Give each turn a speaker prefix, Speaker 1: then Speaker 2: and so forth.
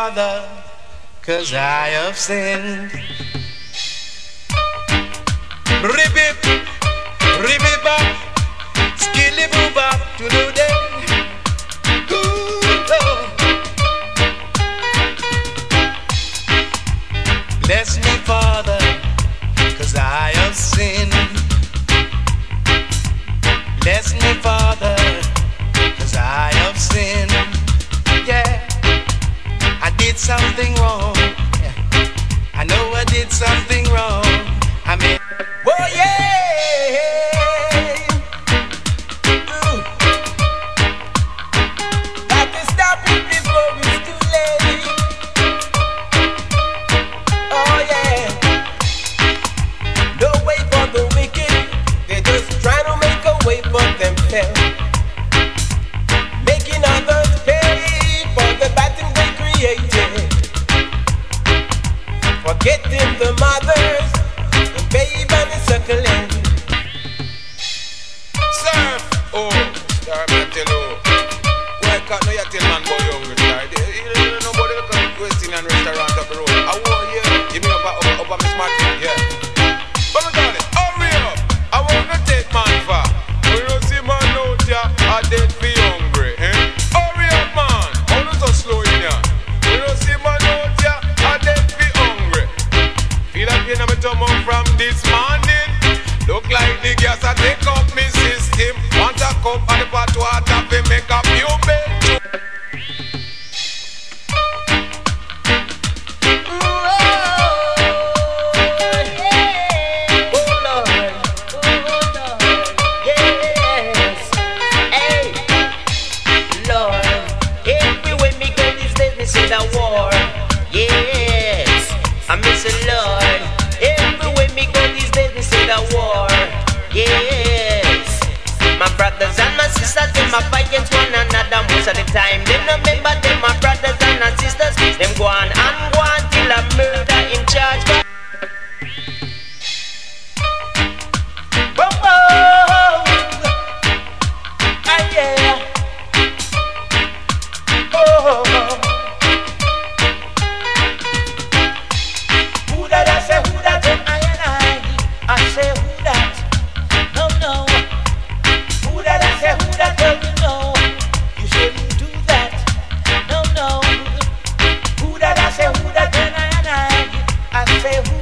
Speaker 1: Father, 'cause I have sinned. Ribib, ribibop, skillibubop, to-do-day. Bless me, Father, 'cause I have sinned. Bless me, Father, 'cause I have sinned. Yeah, I did something wrong. I know I did something wrong. I mean, oh yeah. Ooh. Got to stop it before it's too late. Oh yeah. No way for the wicked. They just try to make a way for themselves, making others pay for the bad things they created, forgetting the mothers, the babe and the suckling. Surf, oh, star man tell you. Why can't no you tell man boy hungry star? Nobody look at Western and restaurant up the road. I want you, give me up a Miss Martin, yeah. But me darling, hurry up. I want to take man far. When you see man out here, I dead be hungry, eh? Hurry up man, how do so slow in here? When you see man out here, I dead be hungry. Feel like you know me come up from this morning. Look like the gas I take up me system. Want a cup of the hot water to make up you bed.
Speaker 2: Them a fight against one another most of the time. They no remember them my brothers and our sisters. Them go on and go on till a murder in charge. Whoa, whoa, ah, yeah. Oh, who that I say who that? I say who that? No, no. Who that I say who that? Tell me no, you shouldn't do that. No, no. Who that I say who that? I say who